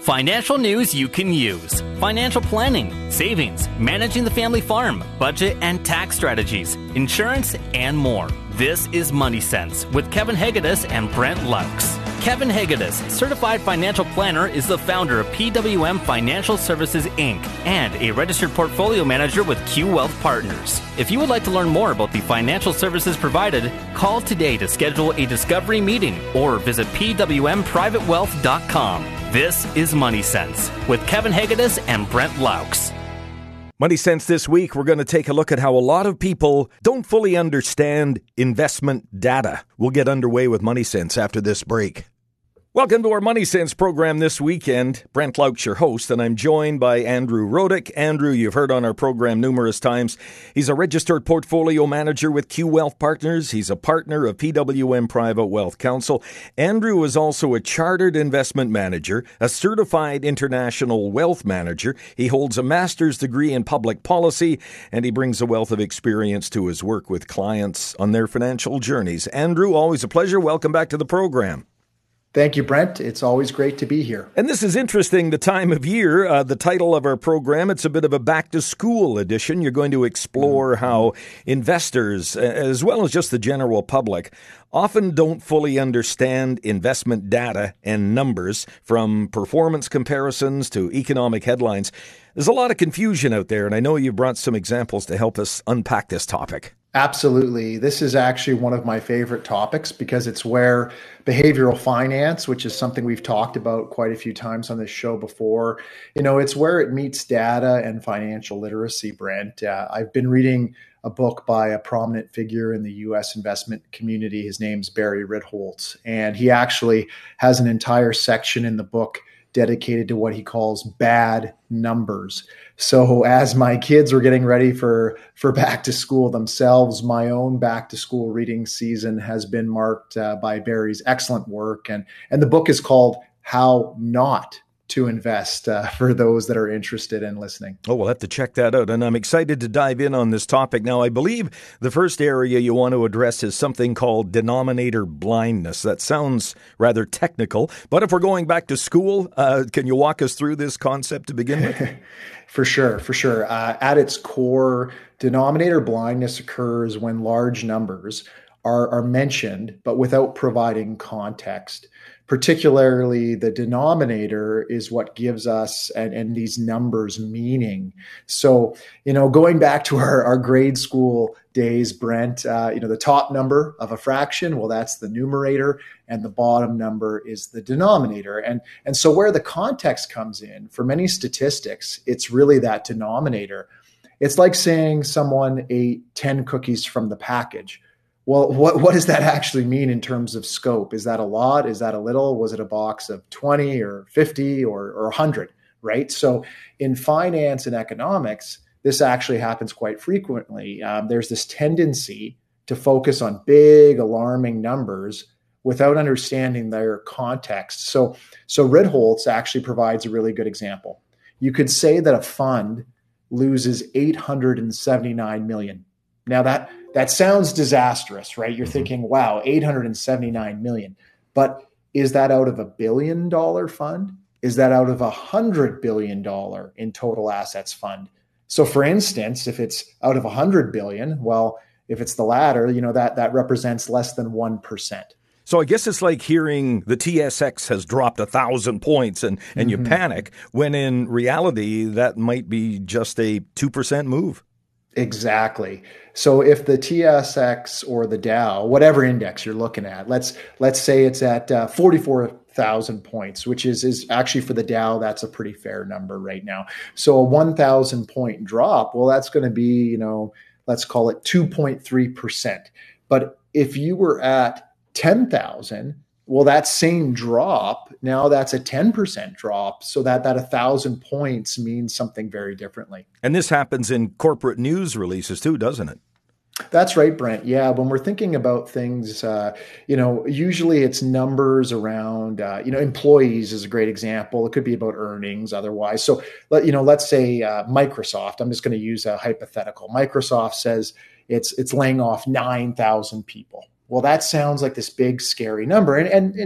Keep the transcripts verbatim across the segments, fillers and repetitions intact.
Financial news you can use. Financial planning, savings, managing the family farm, budget and tax strategies, insurance, and more. This is Money Sense with Kevin Hegedus and Brent Laux. Kevin Hegedus, certified financial planner, is the founder of P W M Financial Services, Incorporated and a registered portfolio manager with Q Wealth Partners. If you would like to learn more about the financial services provided, call today to schedule a discovery meeting or visit p w m private wealth dot com. This is Money Sense with Kevin Hegedus and Brent Laux. Money Sense this week, we're going to take a look at how a lot of people don't fully understand investment data. We'll get underway with Money Sense after this break. Welcome to our Money Sense program this weekend. Brent Laux, your host, and I'm joined by Andrew Rodick. Andrew, you've heard on our program numerous times. He's a registered portfolio manager with Q Wealth Partners. He's a partner of P W M Private Wealth Counsel. Andrew is also a chartered investment manager, a certified international wealth manager. He holds a master's degree in public policy, and he brings a wealth of experience to his work with clients on their financial journeys. Andrew, always a pleasure. Welcome back to the program. Thank you, Brent. It's always great to be here. And this is interesting, the time of year, uh, the title of our program, it's a bit of a back-to-school edition. You're going to explore how investors, as well as just the general public, often don't fully understand investment data and numbers, from performance comparisons to economic headlines. There's a lot of confusion out there, and I know you brought some examples to help us unpack this topic. Absolutely. This is actually one of my favorite topics because it's where behavioral finance, which is something we've talked about quite a few times on this show before, you know, it's where it meets data and financial literacy, Brent. Uh, I've been reading a book by a prominent figure in the U S investment community. His name's Barry Ritholtz, and he actually has an entire section in the book dedicated to what he calls bad numbers. So as my kids were getting ready for, for back to school themselves, my own back to school reading season has been marked uh, by Barry's excellent work. And, and the book is called How Not to Invest, uh, for those that are interested in listening. Oh, we'll have to check that out. And I'm excited to dive in on this topic. Now, I believe the first area you want to address is something called denominator blindness. That sounds rather technical, but if we're going back to school, uh, can you walk us through this concept to begin with? For sure, for sure. Uh, at its core, denominator blindness occurs when large numbers are, are mentioned, but without providing context. Particularly, the denominator is what gives us and, and these numbers meaning. So, you know, going back to our, our grade school days, Brent, uh, you know, the top number of a fraction, well, that's the numerator, and the bottom number is the denominator. And, and so where the context comes in, for many statistics, it's really that denominator. It's like saying someone ate ten cookies from the package. Well, what, what does that actually mean in terms of scope? Is that a lot? Is that a little? Was it a box of twenty or fifty or, or one hundred, right? So in finance and economics, this actually happens quite frequently. Um, there's this tendency to focus on big, alarming numbers without understanding their context. So, so Ritholtz actually provides a really good example. You could say that a fund loses eight hundred seventy-nine million dollars. Now that That sounds disastrous, right? You're thinking, wow, eight hundred seventy-nine million. But is that out of a billion dollar fund? Is that out of a hundred billion dollar in total assets fund? So for instance, if it's out of a hundred billion, well, if it's the latter, you know, that, that represents less than one percent. So I guess it's like hearing the T S X has dropped a thousand points and, and mm-hmm. you panic, when in reality, that might be just a two percent move. Exactly. So if the T S X or the Dow, whatever index you're looking at, let's let's say it's at uh, forty-four thousand points, which is is actually for the Dow, that's a pretty fair number right now. So a one thousand point drop, well, that's going to be, you know, let's call it two point three percent. But if you were at ten thousand, well, that same drop, now that's a ten percent drop. So that that one thousand points means something very differently. And this happens in corporate news releases too, doesn't it? That's right, Brent. Yeah, when we're thinking about things, uh, you know, usually it's numbers around, uh, you know, employees is a great example. It could be about earnings otherwise. So, let, you know, let's say uh, Microsoft, I'm just going to use a hypothetical. Microsoft says it's it's laying off nine thousand people. Well, that sounds like this big, scary number. And, and, and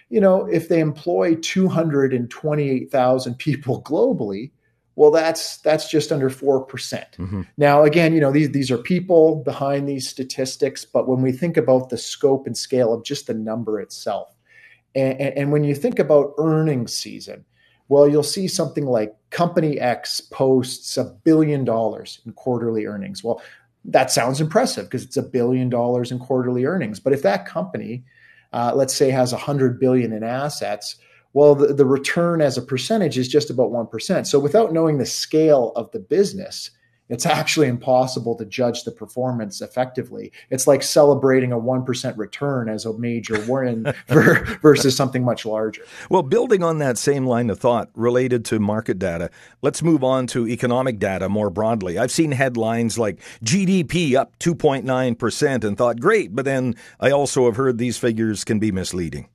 you know, if they employ two hundred twenty-eight thousand people globally, well, that's that's just under four percent. Mm-hmm. Now, again, you know, these these are people behind these statistics, but when we think about the scope and scale of just the number itself, and, and when you think about earnings season, well, you'll see something like Company X posts a billion dollars in quarterly earnings. Well, that sounds impressive because it's a billion dollars in quarterly earnings. But if that company, uh, let's say, has one hundred billion in assets, well, the, the return as a percentage is just about one percent. So without knowing the scale of the business, it's actually impossible to judge the performance effectively. It's like celebrating a one percent return as a major win versus something much larger. Well, building on that same line of thought related to market data, let's move on to economic data more broadly. I've seen headlines like G D P up two point nine percent and thought, great, but then I also have heard these figures can be misleading.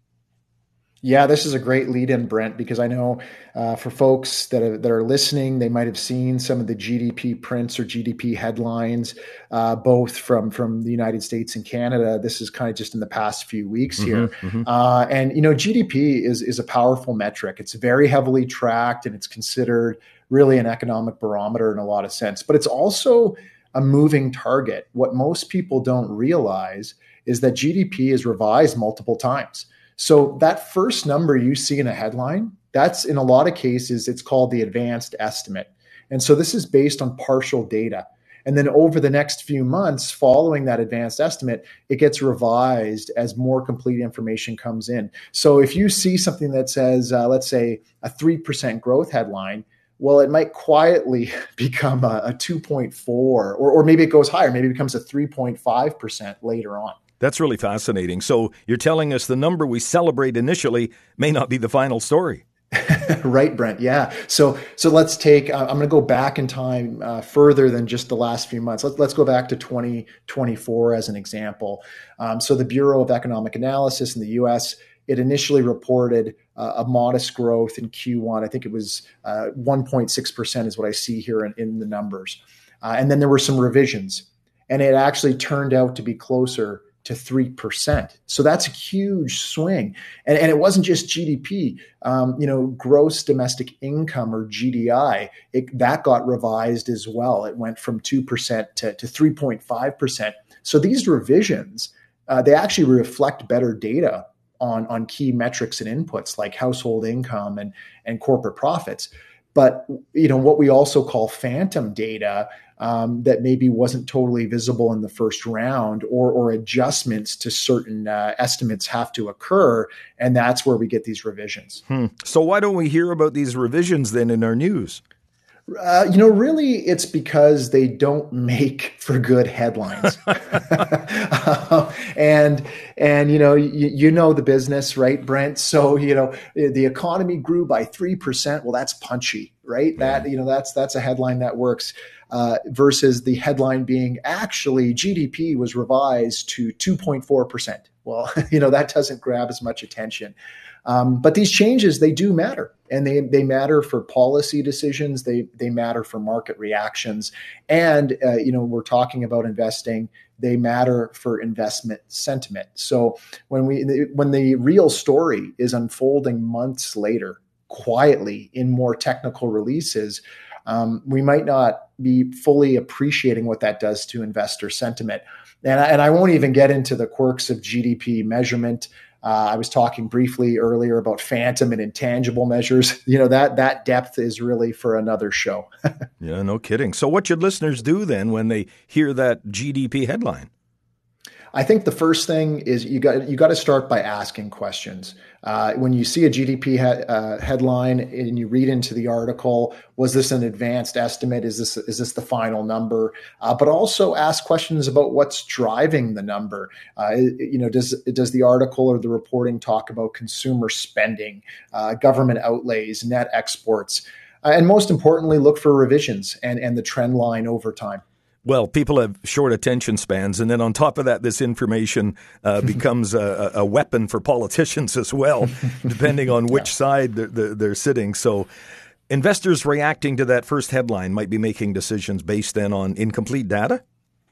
Yeah, this is a great lead-in, Brent, because I know uh, for folks that are, that are listening, they might have seen some of the G D P prints or G D P headlines, uh, both from, from the United States and Canada. This is kind of just in the past few weeks here. Mm-hmm, mm-hmm. Uh, and, you know, G D P is, is a powerful metric. It's very heavily tracked, and it's considered really an economic barometer in a lot of sense. But it's also a moving target. What most people don't realize is that G D P is revised multiple times. So that first number you see in a headline, that's in a lot of cases, it's called the advanced estimate. And so this is based on partial data. And then over the next few months following that advanced estimate, it gets revised as more complete information comes in. So if you see something that says, uh, let's say, a three percent growth headline, well, it might quietly become a, a two point four, or, or maybe it goes higher. Maybe it becomes a three point five percent later on. That's really fascinating. So you're telling us the number we celebrate initially may not be the final story. Right, Brent. Yeah. So so let's take, uh, I'm going to go back in time uh, further than just the last few months. Let's, let's go back to twenty twenty-four as an example. Um, so the Bureau of Economic Analysis in the U S, it initially reported uh, a modest growth in Q one. I think it was uh, one point six percent is what I see here in, in the numbers. Uh, and then there were some revisions, and it actually turned out to be closer to three percent. So that's a huge swing. And, and it wasn't just G D P, um, you know, gross domestic income, or G D I, it, that got revised as well. It went from two percent to, to three point five percent. So these revisions, uh, they actually reflect better data on, on key metrics and inputs like household income and, and corporate profits. But, you know, what we also call phantom data, Um, that maybe wasn't totally visible in the first round, or, or adjustments to certain uh, estimates have to occur. And that's where we get these revisions. Hmm. So why don't we hear about these revisions then in our news? Uh, you know, really, it's because they don't make for good headlines. uh, and, and you know, you, you know the business, right, Brent? So, you know, the economy grew by three percent. Well, that's punchy, right? Yeah. That, you know, that's that's a headline that works. Uh, versus the headline being actually G D P was revised to two point four percent. Well, you know, that doesn't grab as much attention. Um, but these changes, they do matter, and they they matter for policy decisions. They they matter for market reactions, and uh, you know, we're talking about investing. They matter for investment sentiment. So when we when the real story is unfolding months later, quietly in more technical releases, um, we might not be fully appreciating what that does to investor sentiment. And I, and I won't even get into the quirks of G D P measurement. Uh, I was talking briefly earlier about phantom and intangible measures. You know, that that depth is really for another show. Yeah, no kidding. So what should listeners do then when they hear that G D P headline? I think the first thing is you got you got to start by asking questions. Uh, when you see a G D P he- uh, headline and you read into the article, was this an advanced estimate? Is this is this the final number? Uh, but also ask questions about what's driving the number. Uh, you know, does does the article or the reporting talk about consumer spending, uh, government outlays, net exports, uh, and most importantly, look for revisions and and the trend line over time. Well, people have short attention spans, and then on top of that, this information uh, becomes a, a weapon for politicians as well, depending on which yeah. side they're, they're sitting. So investors reacting to that first headline might be making decisions based then on incomplete data?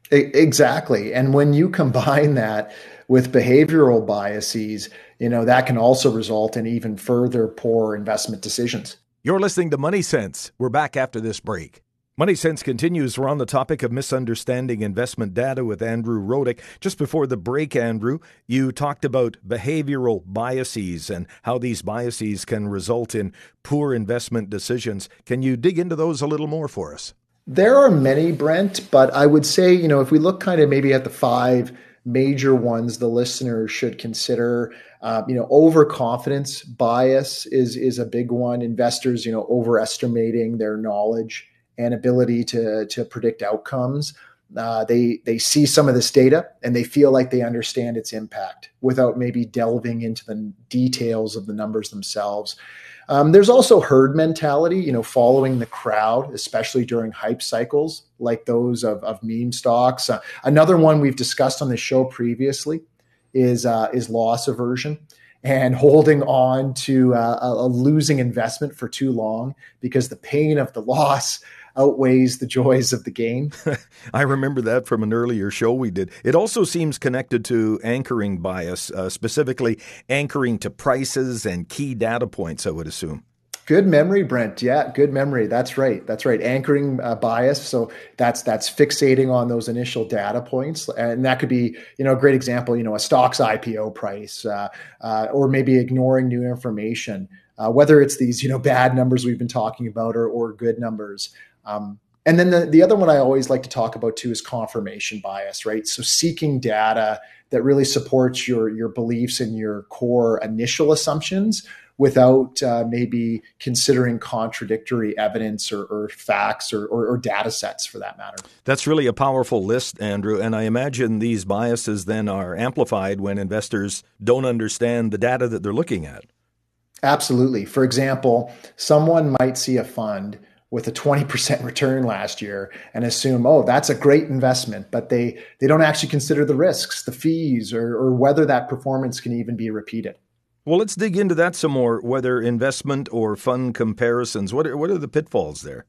Exactly. And when you combine that with behavioral biases, you know, that can also result in even further poor investment decisions. You're listening to Money Sense. We're back after this break. Money Sense continues. We're on the topic of misunderstanding investment data with Andrew Rodick. Just before the break, Andrew, you talked about behavioral biases and how these biases can result in poor investment decisions. Can you dig into those a little more for us? There are many, Brent, but I would say, you know, if we look kind of maybe at the five major ones the listener should consider, uh, you know, overconfidence bias is is a big one. Investors, you know, overestimating their knowledge and ability to to predict outcomes. Uh, they they see some of this data and they feel like they understand its impact without maybe delving into the details of the numbers themselves. Um, there's also herd mentality, you know, following the crowd, especially during hype cycles like those of, of meme stocks. Uh, another one we've discussed on the show previously is uh, is loss aversion and holding on to uh, a, a losing investment for too long because the pain of the loss outweighs the joys of the gain. I remember that from an earlier show we did. It also seems connected to anchoring bias, uh, specifically anchoring to prices and key data points, I would assume. Good memory, Brent. Yeah, good memory. That's right. That's right. Anchoring uh, bias. So that's that's fixating on those initial data points, and that could be, you know, a great example. You know, a stock's I P O price, uh, uh, or maybe ignoring new information. Uh, whether it's these, you know, bad numbers we've been talking about, or or good numbers. Um, and then the, the other one I always like to talk about too is confirmation bias, right? So seeking data that really supports your, your beliefs and your core initial assumptions without uh, maybe considering contradictory evidence or, or facts or, or, or data sets for that matter. That's really a powerful list, Andrew. And I imagine these biases then are amplified when investors don't understand the data that they're looking at. Absolutely. For example, someone might see a fund with a twenty percent return last year and assume, oh, that's a great investment, but they they don't actually consider the risks, the fees, or, or whether that performance can even be repeated. Well, let's dig into that some more, whether investment or fund comparisons. What are, what are the pitfalls there?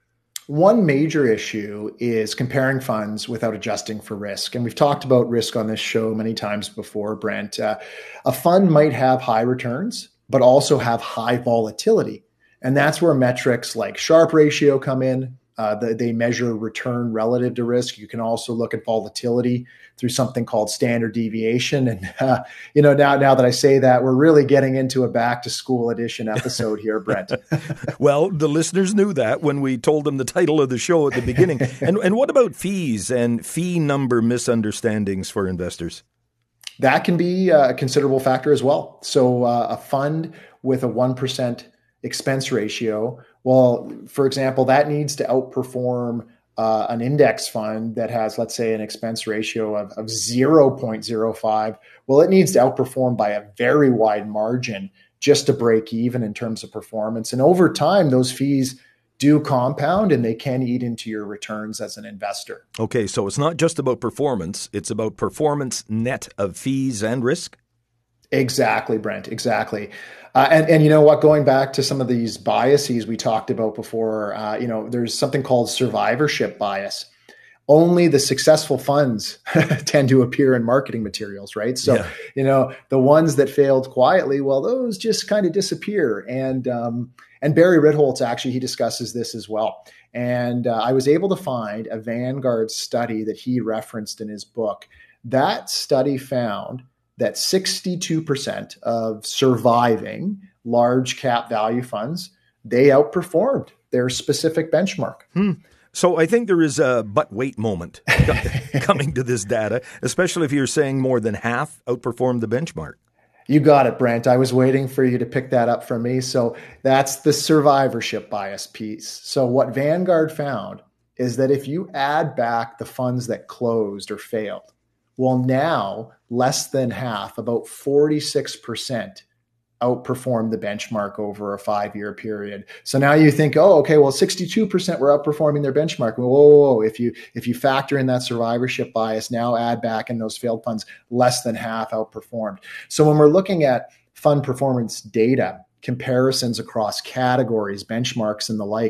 One major issue is comparing funds without adjusting for risk. And we've talked about risk on this show many times before, Brent. Uh, a fund might have high returns, but also have high volatility. And that's where metrics like Sharpe ratio come in. Uh, the, they measure return relative to risk. You can also look at volatility through something called standard deviation. And, uh, you know, now, now that I say that, we're really getting into a back to school edition episode here, Brent. Well, the listeners knew that when we told them the title of the show at the beginning. and, and what about fees and fee number misunderstandings for investors? That can be a considerable factor as well. So uh, a fund with a one percent expense ratio, well, for example, that needs to outperform uh, an index fund that has, let's say, an expense ratio of, of zero point zero five. Well, it needs to outperform by a very wide margin just to break even in terms of performance. And over time, those fees do compound and they can eat into your returns as an investor. Okay, so it's not just about performance, it's about performance net of fees and risk? Exactly, Brent, exactly. Uh, and, and you know what, going back to some of these biases we talked about before, uh, you know, there's something called survivorship bias. Only the successful funds tend to appear in marketing materials, right? So, yeah. you know, the ones that failed quietly, well, those just kind of disappear. And um, and Barry Ritholtz, actually, he discusses this as well. And uh, I was able to find a Vanguard study that he referenced in his book. That study found that sixty-two percent of surviving large cap value funds, they outperformed their specific benchmark. Hmm. So I think there is a but wait moment coming to this data, especially if you're saying more than half outperformed the benchmark. You got it, Brent. I was waiting for you to pick that up from me. So that's the survivorship bias piece. So what Vanguard found is that if you add back the funds that closed or failed, well, now less than half, about forty-six percent outperformed the benchmark over a five-year period. So now you think, oh, okay, well, sixty-two percent were outperforming their benchmark. Whoa, whoa, whoa. If you if you factor in that survivorship bias, now add back in those failed funds, less than half outperformed. So when we're looking at fund performance data, comparisons across categories, benchmarks, and the like,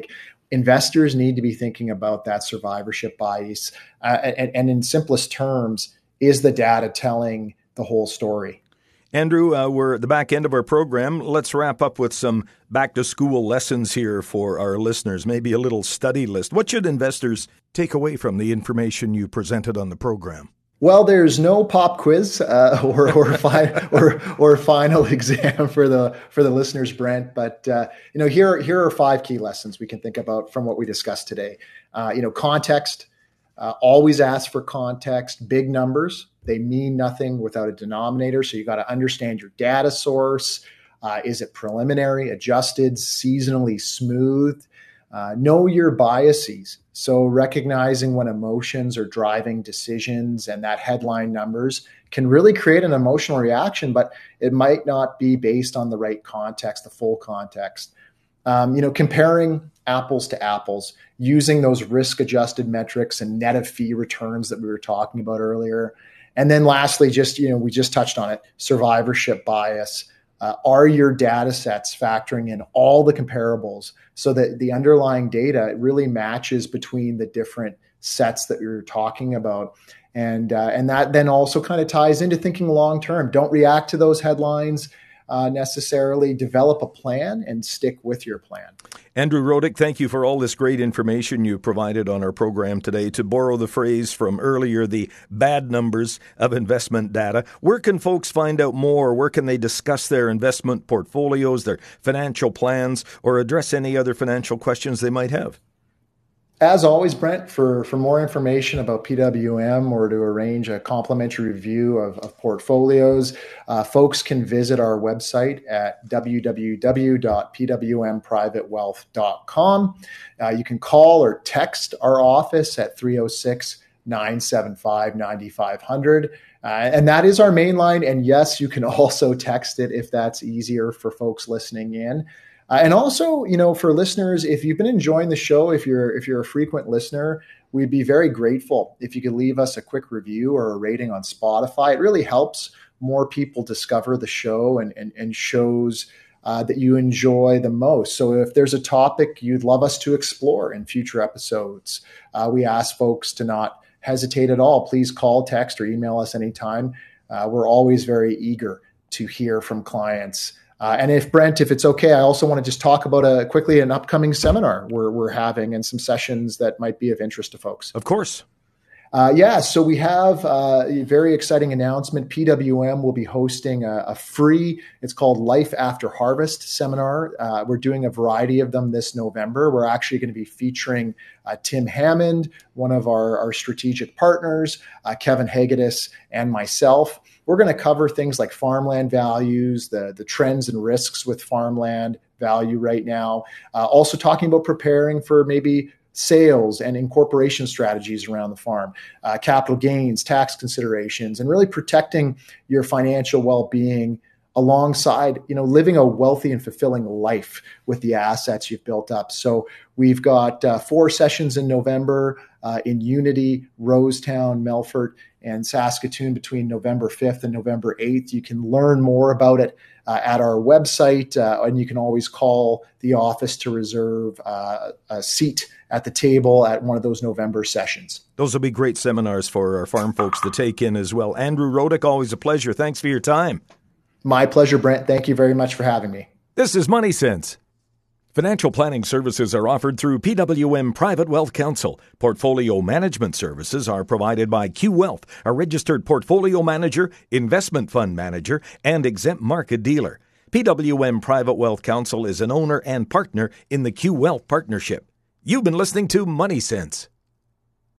investors need to be thinking about that survivorship bias. Uh, and, and in simplest terms, is the data telling the whole story? Andrew, uh, we're at the back end of our program. Let's wrap up with some back-to-school lessons here for our listeners, maybe a little study list. What should investors take away from the information you presented on the program? Well, there's no pop quiz uh, or or, fi- or or final exam for the for the listeners, Brent. But uh, you know, here here are five key lessons we can think about from what we discussed today. Uh, you know, context. Uh, always ask for context. Big numbers, they mean nothing without a denominator. So you got to understand your data source. Uh, is it preliminary, adjusted, seasonally smooth? Uh, know your biases. So recognizing when emotions are driving decisions, and that headline numbers can really create an emotional reaction, but it might not be based on the right context, the full context. Um, you know, comparing apples to apples, using those risk-adjusted metrics and net of fee returns that we were talking about earlier. And then lastly, just, you know, we just touched on it, survivorship bias. Uh, are your data sets factoring in all the comparables so that the underlying data really matches between the different sets that you're talking about? And, uh, and that then also kind of ties into thinking long-term. Don't react to those headlines uh, necessarily. Develop a plan and stick with your plan. Andrew Rodick, thank you for all this great information you provided on our program today. To borrow the phrase from earlier, the bad numbers of investment data, where can folks find out more? Where can they discuss their investment portfolios, their financial plans, or address any other financial questions they might have? As always, Brent, for, for more information about P W M or to arrange a complimentary review of, of portfolios, uh, folks can visit our website at w w w dot p w m private wealth dot com. Uh, you can call or text our office at three oh six, nine seven five, nine five zero zero. Uh, and that is our main line. And yes, you can also text it if that's easier for folks listening in. Uh, and also, you know, for listeners, if you've been enjoying the show, if you're if you're a frequent listener, we'd be very grateful if you could leave us a quick review or a rating on Spotify. It really helps more people discover the show and and, and shows uh, that you enjoy the most. So if there's a topic you'd love us to explore in future episodes, uh, we ask folks to not hesitate at all. Please call, text, or email us anytime. Uh, we're always very eager to hear from clients. Uh, and if Brent, if it's okay, I also want to just talk about a quickly an upcoming seminar we're we're having and some sessions that might be of interest to folks. Of course. Uh, yeah, so we have uh, a very exciting announcement. P W M will be hosting a, a free, it's called Life After Harvest seminar. Uh, we're doing a variety of them this November. We're actually going to be featuring uh, Tim Hammond, one of our, our strategic partners, uh, Kevin Hegedus, and myself. We're going to cover things like farmland values, the, the trends and risks with farmland value right now. Uh, also talking about preparing for maybe sales and incorporation strategies around the farm, uh, capital gains, tax considerations, and really protecting your financial well-being alongside, you know, living a wealthy and fulfilling life with the assets you've built up. So we've got uh, four sessions in November uh, in Unity, Rosetown, Melfort, and Saskatoon between November fifth and November eighth. You can learn more about it uh, at our website, uh, and you can always call the office to reserve uh, a seat at the table at one of those November sessions. Those will be great seminars for our farm folks to take in as well. Andrew Rodick, always a pleasure. Thanks for your time. My pleasure, Brent. Thank you very much for having me. This is Money Sense. Financial planning services are offered through P W M Private Wealth Counsel. Portfolio management services are provided by Q Wealth, a registered portfolio manager, investment fund manager, and exempt market dealer. P W M Private Wealth Counsel is an owner and partner in the Q Wealth Partnership. You've been listening to Money Sense.